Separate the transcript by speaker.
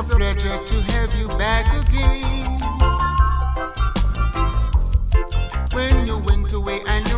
Speaker 1: a pleasure to have you back again. When you went away, I